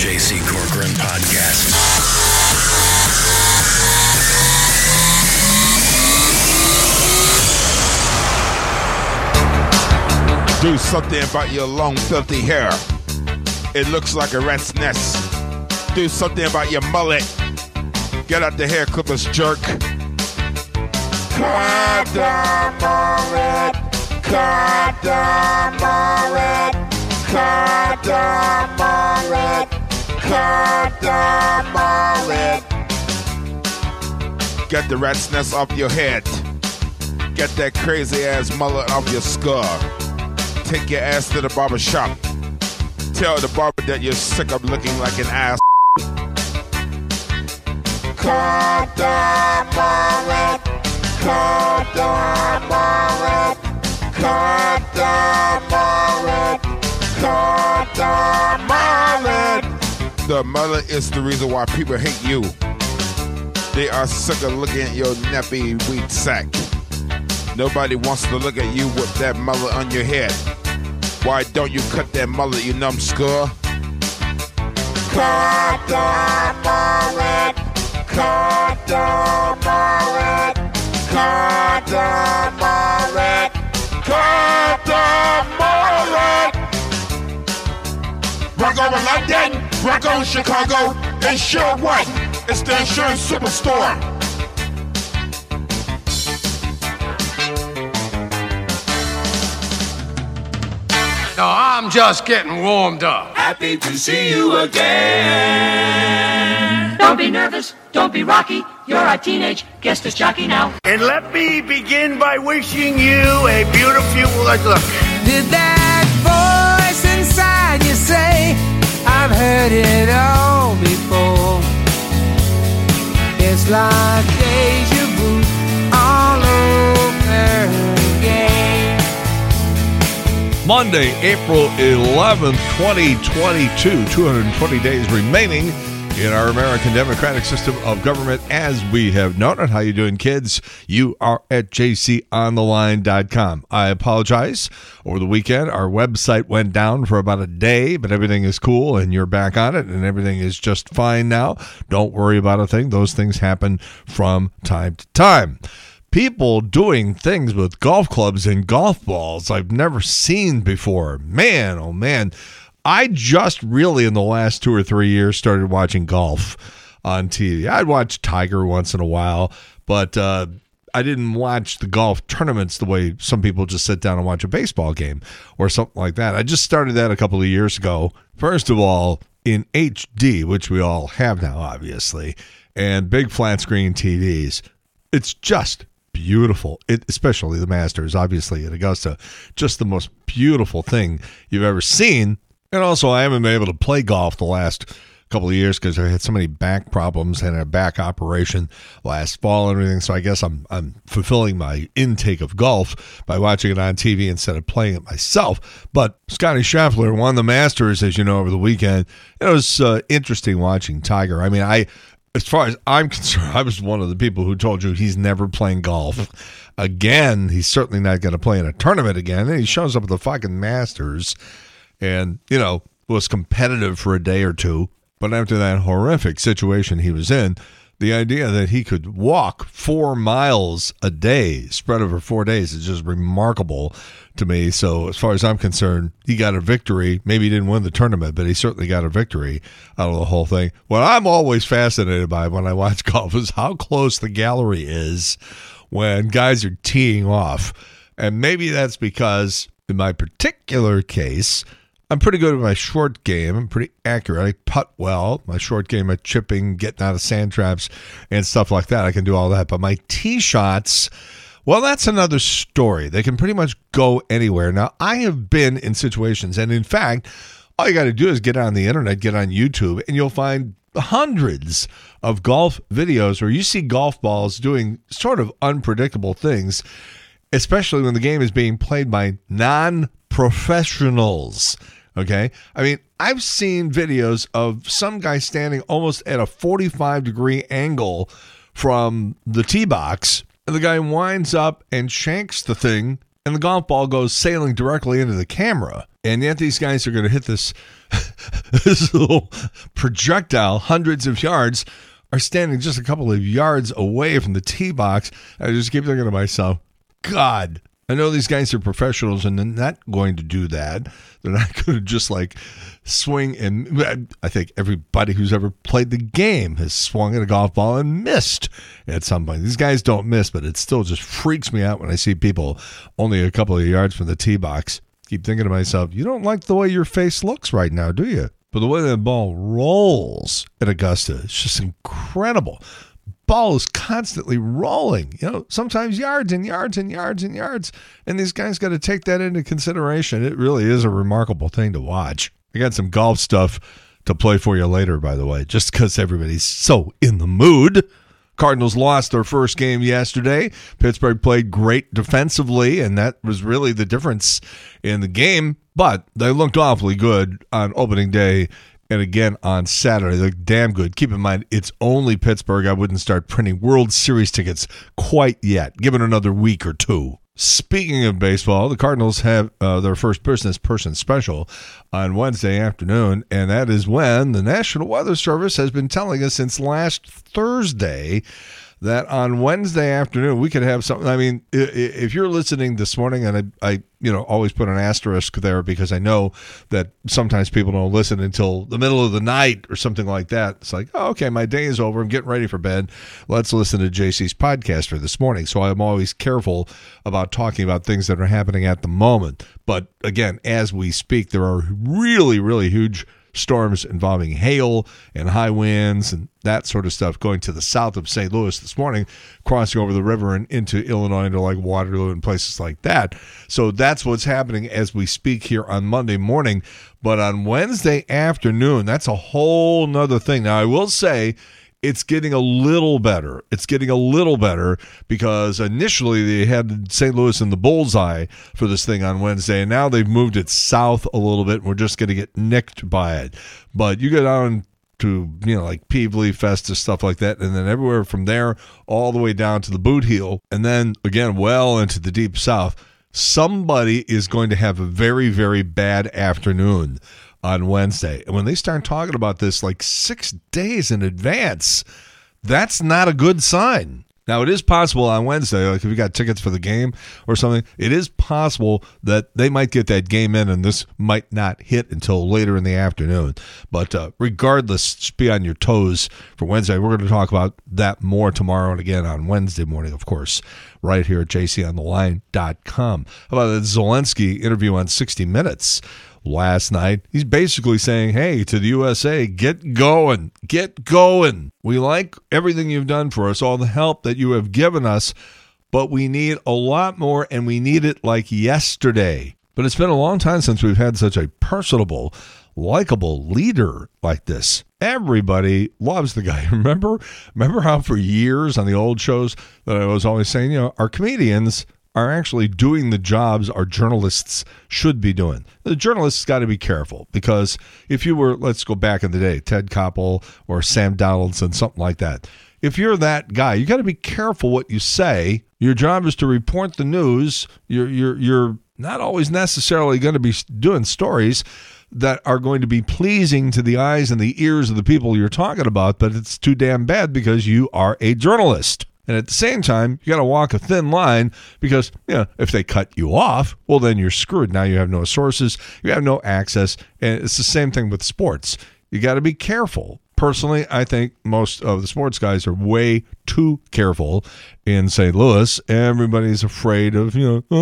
J.C. Corcoran Podcast. Do something about your long, filthy hair. It looks like a rat's nest. Do something about your mullet. Get out the hair clippers, jerk. Cut the mullet. Cut the mullet. Cut the mullet. Cut the mullet. Get the rat's nest off your head. Get that crazy ass mullet off your skull. Take your ass to the barber shop. Tell the barber that you're sick of looking like an ass. Cut the mullet. Cut the mullet. Cut the mullet. Cut the mullet. The mullet is the reason why people hate you. They are sick of looking at your nappy wheat sack. Nobody wants to look at you with that mullet on your head. Why don't you cut that mullet, you numbskull? Cut the mullet. Cut the mullet. Cut the mullet. Cut the mullet. Rock over London, rock on Chicago. Insure what? It's the insurance superstore. No, I'm just getting warmed up. Happy to see you again. Don't be nervous, don't be rocky. You're a teenage guest as jockey now. And let me begin by wishing you a beautiful look. Did that voice inside you say, I've heard it all before? It's like deja vu all over again. Monday, April 11th, 2022, 220 days remaining in our American democratic system of government as we have known it. How you doing, kids? You are at jcontheline.com. I apologize. Over the weekend, our website went down for about a day, but everything is cool and you're back on it and everything is just fine now. Don't worry about a thing. Those things happen from time to time. People doing things with golf clubs and golf balls I've never seen before. Man, oh man. I just really in the last 2 or 3 years started watching golf on TV. I'd watch Tiger once in a while, but I didn't watch the golf tournaments the way some people just sit down and watch a baseball game or something like that. I just started that a couple of years ago. First of all, in HD, which we all have now, obviously, and big flat screen TVs. It's just beautiful, especially the Masters, obviously, at Augusta. Just the most beautiful thing you've ever seen. And also, I haven't been able to play golf the last couple of years because I had so many back problems and a back operation last fall and everything. So I guess I'm fulfilling my intake of golf by watching it on TV instead of playing it myself. But Scotty Scheffler won the Masters, as you know, over the weekend. It was interesting watching Tiger. I mean, as far as I'm concerned, I was one of the people who told you he's never playing golf again. He's certainly not going to play in a tournament again. And he shows up at the fucking Masters and, you know, was competitive for a day or two. But after that horrific situation he was in, the idea that he could walk 4 miles a day spread over 4 days is just remarkable to me. So as far as I'm concerned, he got a victory. Maybe he didn't win the tournament, but he certainly got a victory out of the whole thing. What I'm always fascinated by when I watch golf is how close the gallery is when guys are teeing off. And maybe that's because in my particular case, I'm pretty good at my short game. I'm pretty accurate. I putt well. My short game at chipping, getting out of sand traps, and stuff like that. I can do all that. But my tee shots, well, that's another story. They can pretty much go anywhere. Now, I have been in situations, and in fact, all you got to do is get on the internet, get on YouTube, and you'll find hundreds of golf videos where you see golf balls doing sort of unpredictable things, especially when the game is being played by non-professionals. Okay? I mean, I've seen videos of some guy standing almost at a 45-degree angle from the tee box, and the guy winds up and shanks the thing, and the golf ball goes sailing directly into the camera. And yet these guys are going to hit this, this little projectile hundreds of yards, are standing just a couple of yards away from the tee box. I just keep thinking to myself, God, I know these guys are professionals and they're not going to do that. They're not going to just like swing. And I think everybody who's ever played the game has swung at a golf ball and missed at some point. These guys don't miss, but it still just freaks me out when I see people only a couple of yards from the tee box. Keep thinking to myself, you don't like the way your face looks right now, do you? But the way that ball rolls at Augusta, it's just incredible. Ball is constantly rolling, sometimes yards and yards and yards and yards. And these guys got to take that into consideration. It really is a remarkable thing to watch. I got some golf stuff to play for you later, by the way, just because everybody's so in the mood. Cardinals lost their first game yesterday. Pittsburgh played great defensively, and that was really the difference in the game. But they looked awfully good on opening day. And again, on Saturday, they look damn good. Keep in mind, it's only Pittsburgh. I wouldn't start printing World Series tickets quite yet. Give it another week or two. Speaking of baseball, the Cardinals have their first business person special on Wednesday afternoon, and that is when the National Weather Service has been telling us since last Thursday that on Wednesday afternoon we could have something. I mean, if you're listening this morning, and I always put an asterisk there because I know that sometimes people don't listen until the middle of the night or something like that. It's like, oh, okay, my day is over. I'm getting ready for bed. Let's listen to JC's podcast for this morning. So I'm always careful about talking about things that are happening at the moment. But again, as we speak, there are really, really huge storms involving hail and high winds and that sort of stuff going to the south of St. Louis this morning, crossing over the river and into Illinois, into like Waterloo and places like that. So that's what's happening as we speak here on Monday morning. But on Wednesday afternoon, that's a whole nother thing. Now, I will say it's getting a little better. It's getting a little better because initially they had St. Louis in the bullseye for this thing on Wednesday, and now they've moved it south a little bit, and we're just going to get nicked by it. But you get on to, like Peevely, Festus, stuff like that, and then everywhere from there all the way down to the Boot Heel, and then, again, well into the deep south. Somebody is going to have a very, very bad afternoon on Wednesday. And when they start talking about this like 6 days in advance, that's not a good sign. Now, it is possible on Wednesday, like if you got tickets for the game or something, it is possible that they might get that game in and this might not hit until later in the afternoon. But regardless, just be on your toes for Wednesday. We're going to talk about that more tomorrow and again on Wednesday morning, of course, right here at jcontheline.com. How about the Zelensky interview on 60 Minutes? Last night, he's basically saying, hey, to the USA, get going. Get going. We like everything you've done for us, all the help that you have given us, but we need a lot more, and we need it like yesterday. But it's been a long time since we've had such a personable, likable leader like this. Everybody loves the guy. Remember how for years on the old shows that I was always saying, our comedians are actually doing the jobs our journalists should be doing. The journalists got to be careful because if you were, let's go back in the day, Ted Koppel or Sam Donaldson, something like that. If you're that guy, you got to be careful what you say. Your job is to report the news. You're not always necessarily going to be doing stories that are going to be pleasing to the eyes and the ears of the people you're talking about, but it's too damn bad because you are a journalist. And at the same time, you got to walk a thin line because, if they cut you off, well, then you're screwed. Now you have no sources, you have no access, and it's the same thing with sports. You got to be careful. Personally, I think most of the sports guys are way too careful in St. Louis. Everybody's afraid of,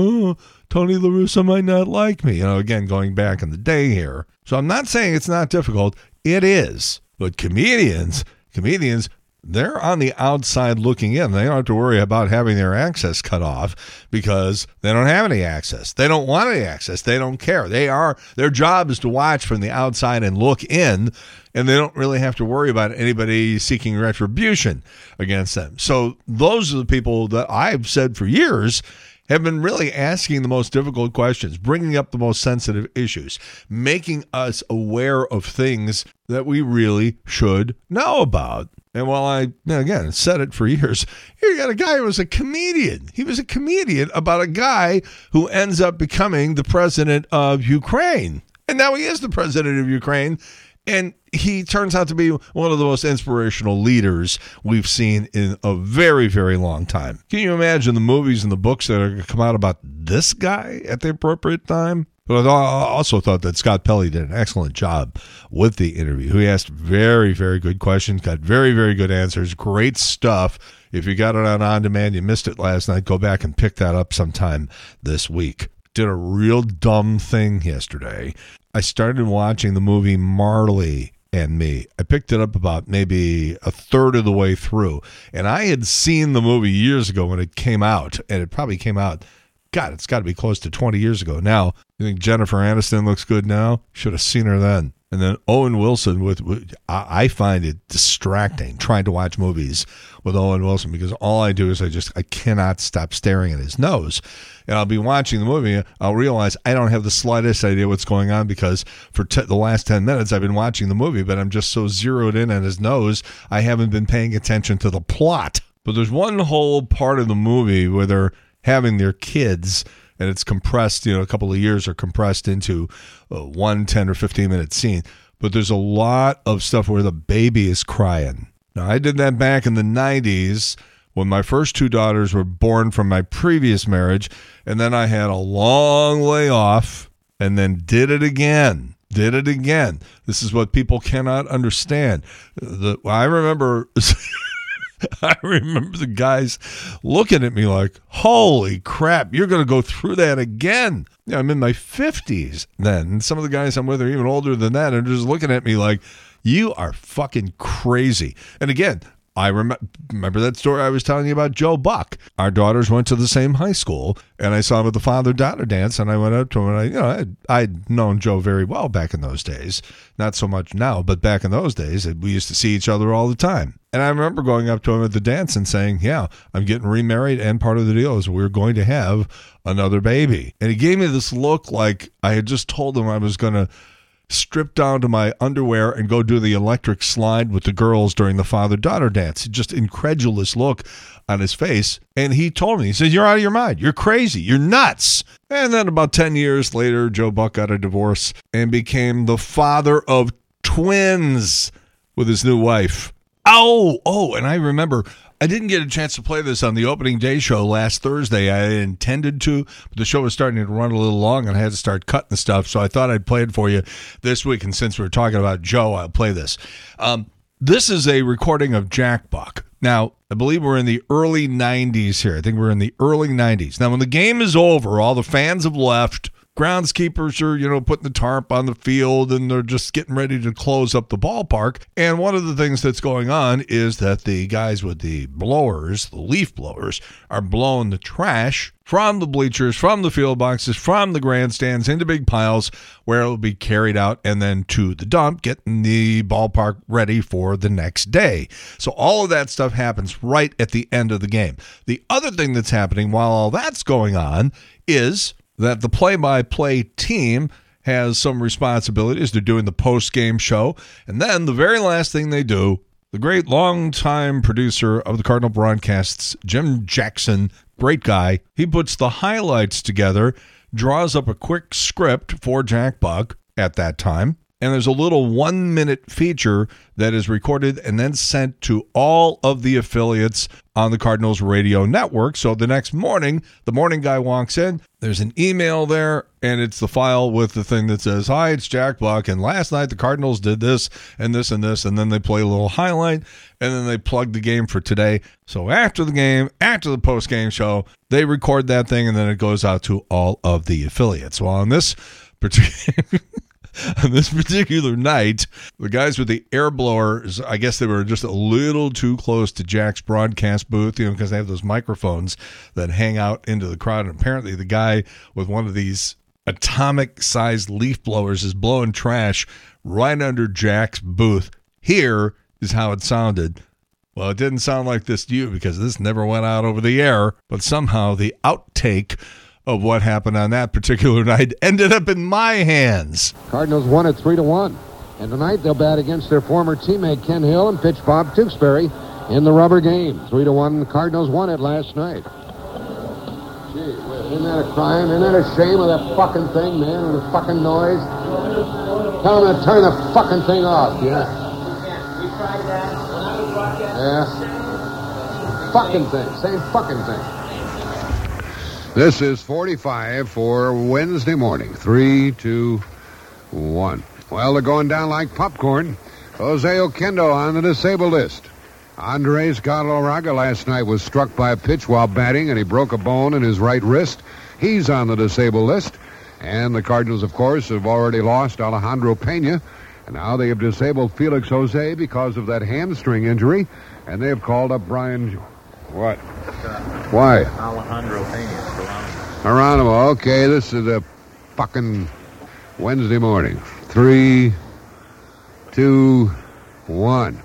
Tony La Russa might not like me. Again, going back in the day here. So I'm not saying it's not difficult. It is. But comedians, they're on the outside looking in. They don't have to worry about having their access cut off because they don't have any access. They don't want any access. They don't care. Their job is to watch from the outside and look in, and they don't really have to worry about anybody seeking retribution against them. So those are the people that I've said for years have been really asking the most difficult questions, bringing up the most sensitive issues, making us aware of things that we really should know about. And while I, again, said it for years, here you got a guy who was a comedian. He was a comedian about a guy who ends up becoming the president of Ukraine. And now he is the president of Ukraine. And he turns out to be one of the most inspirational leaders we've seen in a very, very long time. Can you imagine the movies and the books that are going to come out about this guy at the appropriate time? But I also thought that Scott Pelley did an excellent job with the interview. He asked very, very good questions, got very, very good answers, great stuff. If you got it on demand, you missed it last night, go back and pick that up sometime this week. Did a real dumb thing yesterday. I started watching the movie Marley and Me. I picked it up about maybe a third of the way through. And I had seen the movie years ago when it came out, and it probably came out, God, it's got to be close to 20 years ago now. You think Jennifer Aniston looks good now? Should have seen her then. And then Owen Wilson, I find it distracting trying to watch movies with Owen Wilson because all I do is I cannot stop staring at his nose. And I'll be watching the movie, I'll realize I don't have the slightest idea what's going on because for the last 10 minutes I've been watching the movie, but I'm just so zeroed in on his nose, I haven't been paying attention to the plot. But there's one whole part of the movie where they're having their kids, and it's compressed, a couple of years are compressed into one 10 or 15-minute scene. But there's a lot of stuff where the baby is crying. Now, I did that back in the 90s when my first two daughters were born from my previous marriage, and then I had a long layoff and then did it again. This is what people cannot understand. I remember the guys looking at me like, holy crap, you're going to go through that again. I'm in my 50s then. And some of the guys I'm with are even older than that and just looking at me like, you are fucking crazy. And again, I remember that story I was telling you about Joe Buck. Our daughters went to the same high school, and I saw him at the father-daughter dance, and I went up to him, and I'd known Joe very well back in those days. Not so much now, but back in those days, we used to see each other all the time. And I remember going up to him at the dance and saying, yeah, I'm getting remarried, and part of the deal is we're going to have another baby. And he gave me this look like I had just told him I was going to strip down to my underwear and go do the electric slide with the girls during the father-daughter dance. Just incredulous look on his face. And he told me, he said, you're out of your mind. You're crazy. You're nuts. And then about 10 years later, Joe Buck got a divorce and became the father of twins with his new wife. Oh, and I remember I didn't get a chance to play this on the opening day show last Thursday. I intended to, but the show was starting to run a little long, and I had to start cutting stuff, so I thought I'd play it for you this week, and since we're talking about Joe, I'll play this. This is a recording of Jack Buck. Now, I believe we're in the early 90s here. I think we're in the early 90s. Now, when the game is over, all the fans have left. Groundskeepers are, putting the tarp on the field, and they're just getting ready to close up the ballpark. And one of the things that's going on is that the guys with the blowers, the leaf blowers, are blowing the trash from the bleachers, from the field boxes, from the grandstands into big piles where it will be carried out and then to the dump, getting the ballpark ready for the next day. So all of that stuff happens right at the end of the game. The other thing that's happening while all that's going on is that the play-by-play team has some responsibilities. They're doing the post-game show. And then the very last thing they do, the great longtime producer of the Cardinal broadcasts, Jim Jackson, great guy, he puts the highlights together, draws up a quick script for Jack Buck at that time, and there's a little 1-minute feature that is recorded and then sent to all of the affiliates on the Cardinals radio network. So the next morning, the morning guy walks in, there's an email there, and it's the file with the thing that says, hi, it's Jack Buck, and last night the Cardinals did this and this and this, and then they play a little highlight, and then they plug the game for today. So after the game, after the post-game show, they record that thing, and then it goes out to all of the affiliates. Well, on this particular night, the guys with the air blowers, I guess they were just a little too close to Jack's broadcast booth, because they have those microphones that hang out into the crowd. And apparently the guy with one of these atomic-sized leaf blowers is blowing trash right under Jack's booth. Here is how it sounded. Well, it didn't sound like this to you because this never went out over the air, but somehow the outtake of what happened on that particular night ended up in my hands. Cardinals won it 3-1. And tonight they'll bat against their former teammate Ken Hill and pitch Bob Tewksbury in the rubber game. 3-1, the Cardinals won it last night. Gee, isn't that a crime? Isn't that a shame of that fucking thing, man, and the fucking noise? Tell them to turn the fucking thing off, yeah. We tried that when I was broadcasting. Yeah. Fucking thing, same fucking thing. This is 45 for Wednesday morning. 3, 2, 1. Well, they're going down like popcorn. Jose Oquendo on the disabled list. Andres Galarraga last night was struck by a pitch while batting, and he broke a bone in his right wrist. He's on the disabled list. And the Cardinals, of course, have already lost Alejandro Pena. And now they have disabled Felix Jose because of that hamstring injury. And they have called up Brian... What? Why? Alejandro Pena. Geronimo. Okay, this is a fucking Wednesday morning. 3, 2, 1.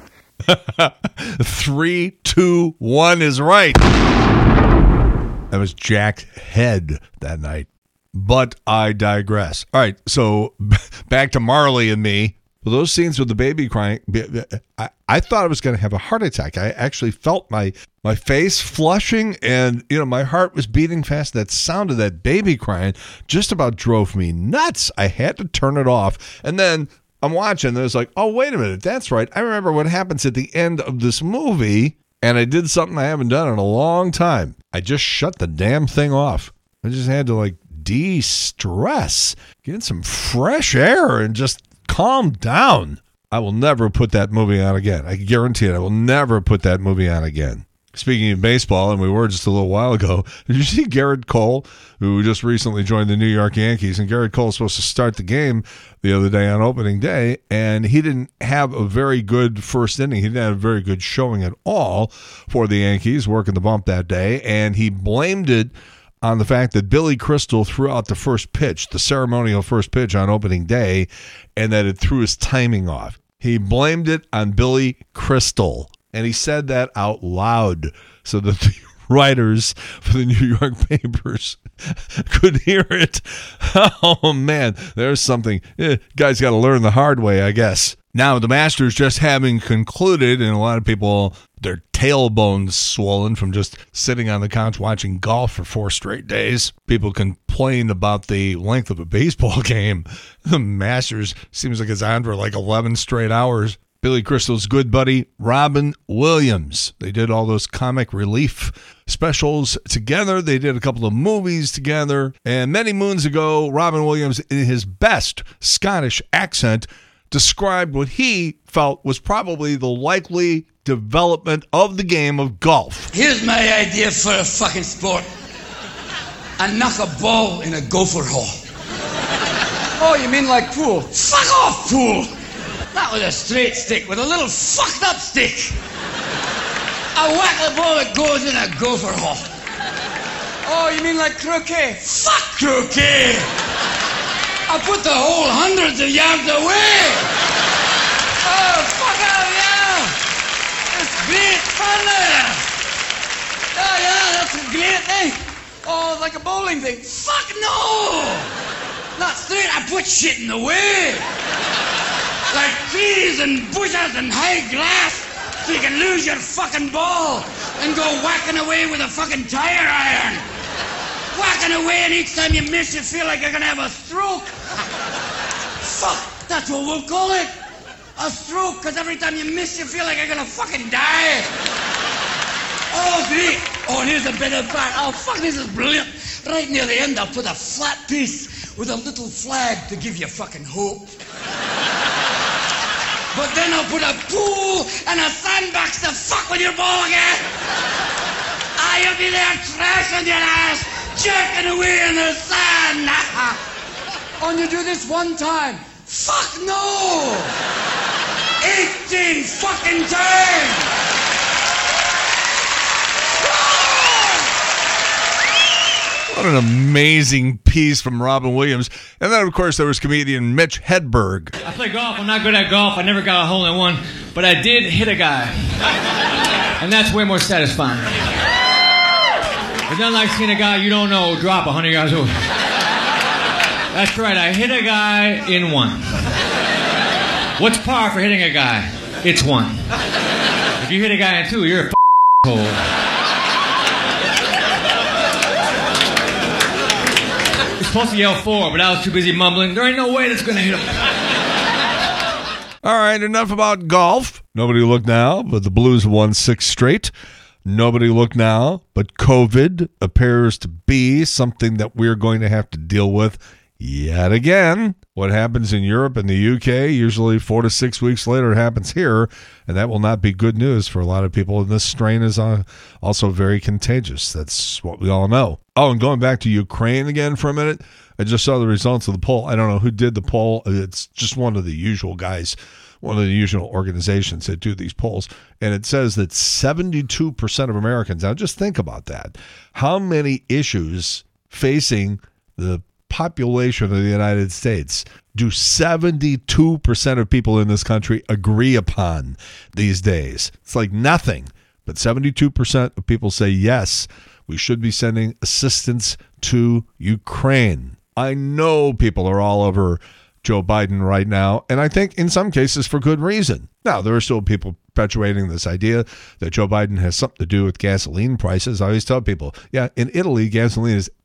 3, 2, 1 is right. That was Jack's head that night. But I digress. All right, so back to Marley and me. Well, those scenes with the baby crying, I thought I was going to have a heart attack. I actually felt my face flushing, and my heart was beating fast. That sound of that baby crying just about drove me nuts. I had to turn it off. And then I'm watching, and it's like, oh, wait a minute. That's right. I remember what happens at the end of this movie, and I did something I haven't done in a long time. I just shut the damn thing off. I just had to, de-stress, get some fresh air, and just calm down. I will never put that movie on again. I can guarantee it. I will never put that movie on again. Speaking of baseball, and we were just a little while ago, did you see Garrett Cole, who just recently joined the New York Yankees? And Garrett Cole was supposed to start the game the other day on opening day, and he didn't have a very good first inning. He didn't have a very good showing at all for the Yankees, working the bump that day, and he blamed it on the fact that Billy Crystal threw out the first pitch, the ceremonial first pitch on opening day, and that it threw his timing off. He blamed it on Billy Crystal, and he said that out loud so that the writers for the New York papers could hear it. Oh, man, there's something. Guys got to learn the hard way, I guess. Now, the Masters just having concluded, and a lot of people, their tailbones swollen from just sitting on the couch watching golf for 4 straight days. People complain about the length of a baseball game. The Masters seems like it's on for 11 straight hours. Billy Crystal's good buddy, Robin Williams. They did all those comic relief specials together. They did a couple of movies together. And many moons ago, Robin Williams, in his best Scottish accent, described what he felt was probably the likely development of the game of golf. Here's my idea for a fucking sport. I knock a ball in a gopher hole. Oh, you mean like pool? Fuck off, pool! Not with a straight stick, with a little fucked up stick. I whack the ball that goes in a gopher hole. Oh, you mean like croquet? Fuck croquet! I put the hole hundreds of yards away! Oh, fuck out, yeah! It's great fun there! Oh, yeah, that's a great thing. Oh, like a bowling thing. Fuck no! Not straight, I put shit in the way. Like trees and bushes and high grass, so you can lose your fucking ball and go whacking away with a fucking tire iron. Whacking away, and each time you miss, you feel like you're gonna have a stroke. Fuck, that's what we'll call it. A stroke, because every time you miss, you feel like you're gonna fucking die. Oh, great. Oh, and here's a better part. Oh, fuck, this is brilliant. Right near the end, I'll put a flat piece with a little flag to give you fucking hope. But then I'll put a pool and a sandbox to fuck with your ball again. You'll be there trashing your ass, jerking away in the sand. Oh, and you do this one time? Fuck no! 18 fucking times! What an amazing piece from Robin Williams. And then, of course, there was comedian Mitch Hedberg. I play golf. I'm not good at golf. I never got a hole in one. But I did hit a guy. And that's way more satisfying. It's not like seeing a guy you don't know drop 100 yards over. That's right. I hit a guy in one. What's par for hitting a guy? It's 1. If you hit a guy in 2, you're a hole. You're supposed to yell 4, but I was too busy mumbling. There ain't no way that's going to hit him. All right, enough about golf. Nobody look now, but the Blues won 6 straight. Nobody look now, but COVID appears to be something that we're going to have to deal with yet again. What happens in Europe and the UK, usually 4 to 6 weeks later, it happens here, and that will not be good news for a lot of people. And this strain is also very contagious. That's what we all know. Oh, and going back to Ukraine again for a minute, I just saw the results of the poll. I don't know who did the poll. It's just one of the usual guys, one of the usual organizations that do these polls, and it says that 72% of Americans, now just think about that, how many issues facing the population of the United States do 72% of people in this country agree upon these days? It's like nothing, but 72% of people say yes, we should be sending assistance to Ukraine. I know people are all over Joe Biden right now, and I think in some cases for good reason. Now, there are still people perpetuating this idea that Joe Biden has something to do with gasoline prices. I always tell people, yeah, in Italy, gasoline is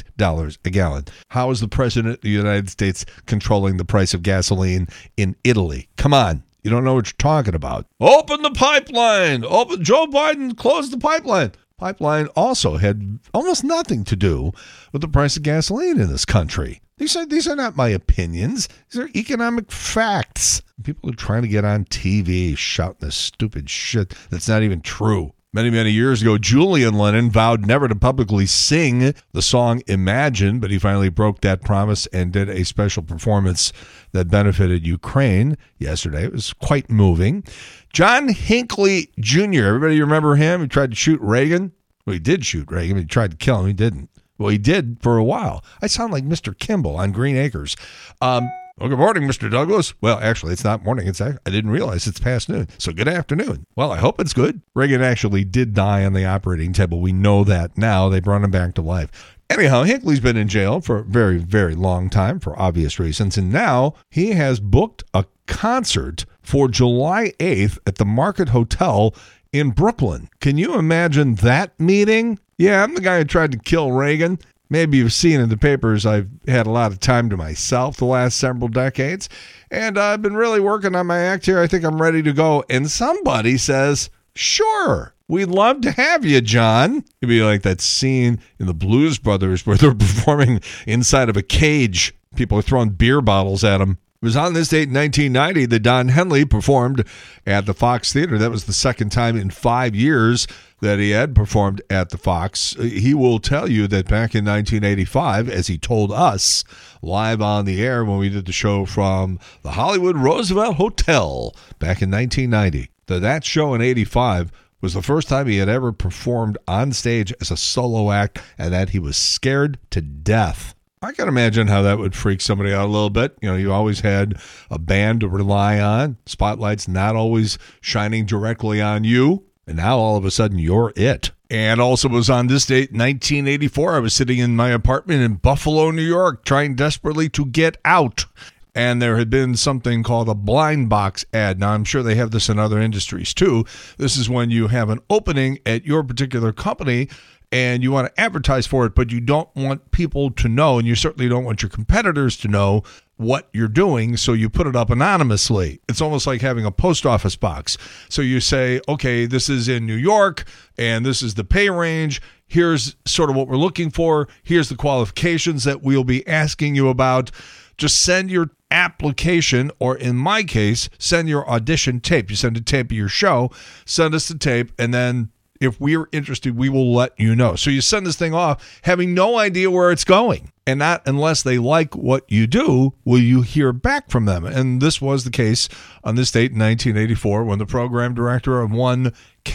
$8 a gallon. How is the president of the United States controlling the price of gasoline in Italy? Come on. You don't know what you're talking about. Open the pipeline. Joe Biden closed the pipeline. Pipeline also had almost nothing to do with the price of gasoline in this country. These are not my opinions. These are economic facts. People are trying to get on TV shouting this stupid shit that's not even true. Many, many years ago, Julian Lennon vowed never to publicly sing the song Imagine, but he finally broke that promise and did a special performance that benefited Ukraine yesterday. It was quite moving. John Hinckley Jr., everybody remember him? He tried to shoot Reagan. Well, he did shoot Reagan, but he tried to kill him. He didn't. Well, he did for a while. I sound like Mr. Kimball on Green Acres. Well, good morning, Mr. Douglas. Well, actually, it's not morning. I didn't realize it's past noon. So good afternoon. Well, I hope it's good. Reagan actually did die on the operating table. We know that now. They brought him back to life. Anyhow, Hinckley's been in jail for a very, very long time for obvious reasons. And now he has booked a concert for July 8th at the Market Hotel in Brooklyn. Can you imagine that meeting? Yeah, I'm the guy who tried to kill Reagan. Maybe you've seen in the papers I've had a lot of time to myself the last several decades, and I've been really working on my act here. I think I'm ready to go. And somebody says, sure, we'd love to have you, John. It'd be like that scene in the Blues Brothers where they're performing inside of a cage. People are throwing beer bottles at them. It was on this date in 1990 that Don Henley performed at the Fox Theater. That was the second time in 5 years that he had performed at the Fox. He will tell you that back in 1985, as he told us live on the air when we did the show from the Hollywood Roosevelt Hotel back in 1990, that show in 85 was the first time he had ever performed on stage as a solo act, and that he was scared to death. I can imagine how that would freak somebody out a little bit. You know, you always had a band to rely on. Spotlight's not always shining directly on you. And now all of a sudden you're it. And also was on this date, 1984. I was sitting in my apartment in Buffalo, New York, trying desperately to get out. And there had been something called a blind box ad. Now, I'm sure they have this in other industries too. This is when you have an opening at your particular company and you want to advertise for it, but you don't want people to know, and you certainly don't want your competitors to know what you're doing, so you put it up anonymously. It's almost like having a post office box. So you say, okay, this is in New York, and this is the pay range. Here's sort of what we're looking for. Here's the qualifications that we'll be asking you about. Just send your application, or in my case, send your audition tape. You send a tape of your show, send us the tape, and then if we're interested, we will let you know. So you send this thing off having no idea where it's going. And not unless they like what you do will you hear back from them. And this was the case on this date in 1984 when the program director of one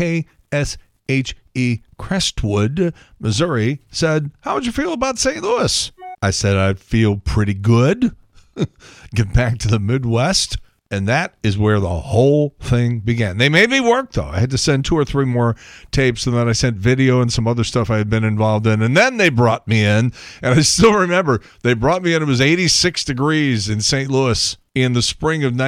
KSHE Crestwood, Missouri, said, "How would you feel about St. Louis?" I said, "I'd feel pretty good." Get back to the Midwest. And that is where the whole thing began. They made me work, though. I had to send 2 or 3 more tapes, and then I sent video and some other stuff I had been involved in. And then they brought me in, and I still remember, they brought me in. It was 86 degrees in St. Louis. in the spring of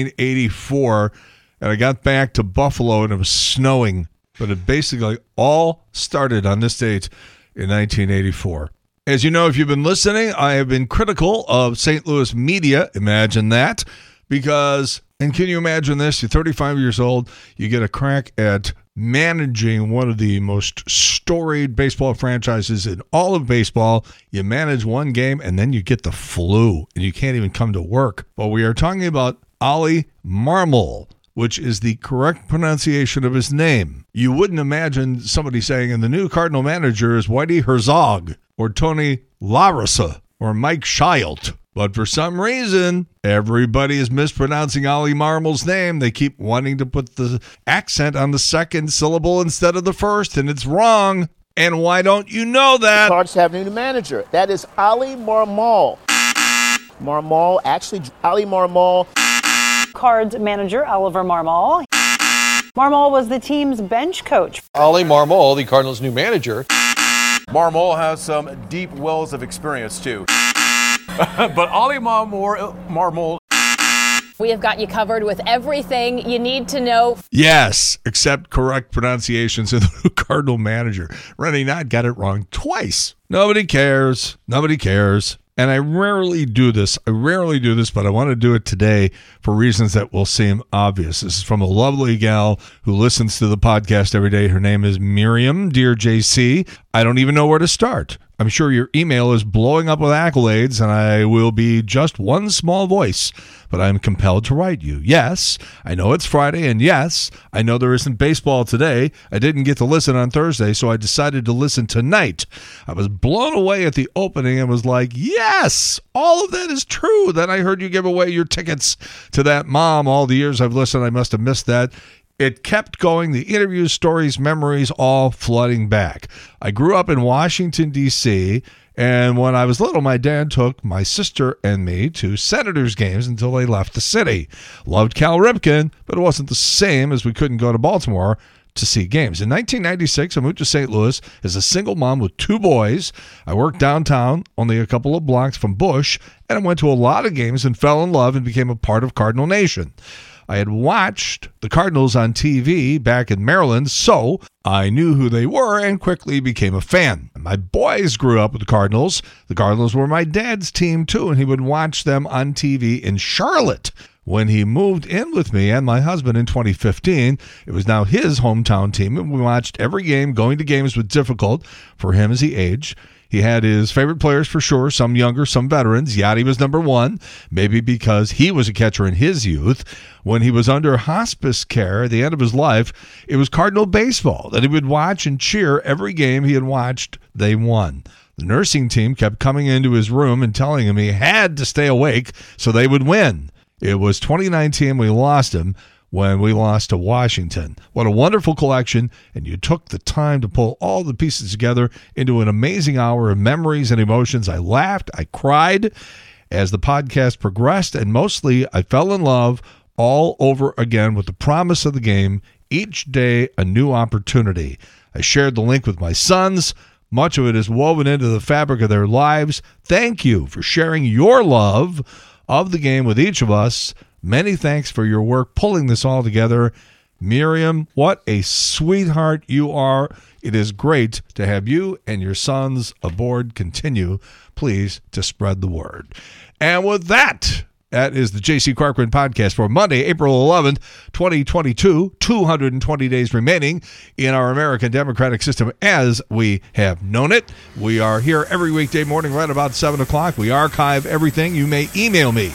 1984, and I got back to Buffalo, and it was snowing. But it basically all started on this date in 1984. As you know, if you've been listening, I have been critical of St. Louis media. Imagine that. Because, and can you imagine this? You're 35 years old. You get a crack at managing one of the most storied baseball franchises in all of baseball. You manage one game, and then you get the flu, and you can't even come to work. Well, we are talking about Ollie Marmol, which is the correct pronunciation of his name. You wouldn't imagine somebody saying, and the new Cardinal manager is Whitey Herzog, or Tony La Russa, or Mike Shildt. But for some reason, everybody is mispronouncing Ollie Marmol's name. They keep wanting to put the accent on the second syllable instead of the first, and it's wrong. And why don't you know that? Cards have a new manager. That is Ollie Marmol. Marmol, actually, Ollie Marmol. Cards manager Oliver Marmol. Marmol was the team's bench coach. Ollie Marmol, the Cardinals' new manager. Marmol has some deep wells of experience, too. But Ollie Marmol. We have got you covered with everything you need to know. Yes, except correct pronunciations of the new Cardinal manager. Rennie Knott got it wrong twice. Nobody cares. Nobody cares. And I rarely do this, but I want to do it today for reasons that will seem obvious. This is from a lovely gal who listens to the podcast every day. Her name is Miriam. Dear JC, I don't even know where to start. I'm sure your email is blowing up with accolades, and I will be just one small voice, but I'm compelled to write you. Yes, I know it's Friday, and yes, I know there isn't baseball today. I didn't get to listen on Thursday, so I decided to listen tonight. I was blown away at the opening and was like, yes, all of that is true. Then I heard you give away your tickets to that mom. All the years I've listened, I must have missed that. It kept going, the interviews, stories, memories, all flooding back. I grew up in Washington, D.C., and when I was little, my dad took my sister and me to Senators games until they left the city. Loved Cal Ripken, but it wasn't the same as we couldn't go to Baltimore to see games. In 1996, I moved to St. Louis as a single mom with 2 boys. I worked downtown, only a couple of blocks from Bush, and I went to a lot of games and fell in love and became a part of Cardinal Nation. I had watched the Cardinals on TV back in Maryland, so I knew who they were and quickly became a fan. My boys grew up with the Cardinals. The Cardinals were my dad's team, too, and he would watch them on TV in Charlotte. When he moved in with me and my husband in 2015, it was now his hometown team, and we watched every game. Going to games was difficult for him as he aged. He had his favorite players for sure, some younger, some veterans. Yachty was number one, maybe because he was a catcher in his youth. When he was under hospice care at the end of his life, it was Cardinal baseball that he would watch and cheer every game he had watched. They won. The nursing team kept coming into his room and telling him he had to stay awake so they would win. It was 2019 we lost him, when we lost to Washington. What a wonderful collection, and you took the time to pull all the pieces together into an amazing hour of memories and emotions. I laughed, I cried as the podcast progressed, and mostly I fell in love all over again with the promise of the game, each day a new opportunity. I shared the link with my sons. Much of it is woven into the fabric of their lives. Thank you for sharing your love of the game with each of us. Many thanks for your work pulling this all together. Miriam, what a sweetheart you are. It is great to have you and your sons aboard. Continue, please, to spread the word. And with that, that is the J.C. Corcoran podcast for Monday, April 11th, 2022. 220 days remaining in our American democratic system as we have known it. We are here every weekday morning right about 7 o'clock. We archive everything. You may email me,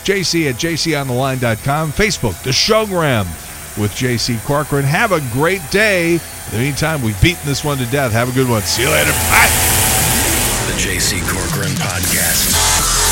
JC@JCOnTheLine.com. Facebook, The Showgram with J.C. Corcoran. Have a great day. In the meantime, we've beaten this one to death. Have a good one. See you later. Bye. The J.C. Corcoran Podcast.